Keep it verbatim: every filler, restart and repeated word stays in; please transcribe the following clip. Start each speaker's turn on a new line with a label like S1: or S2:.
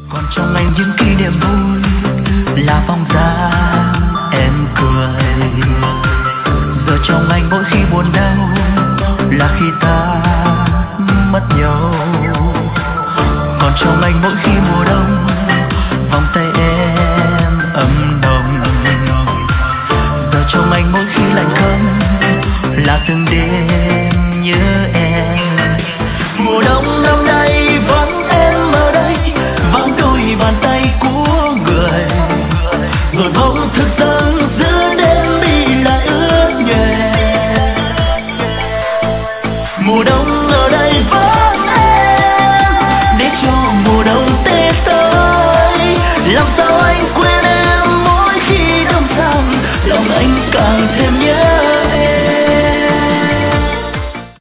S1: còn trong anh những kỷ niệm vui là bóng dáng em cười. Giờ trong anh mỗi khi buồn đau là khi ta mất nhau, còn trong anh mỗi khi mùa đông vòng tay em ấm nồng. Giờ trong anh mỗi khi lạnh câm là từng đêm nhớ em. Mùa đông năm nay vẫn em ở đây, vắng đôi bàn tay của người, rồi bỗng thức giấc giữa đêm đi lại ướt nhòe. Mùa đông ở đây vẫn em, để cho mùa đông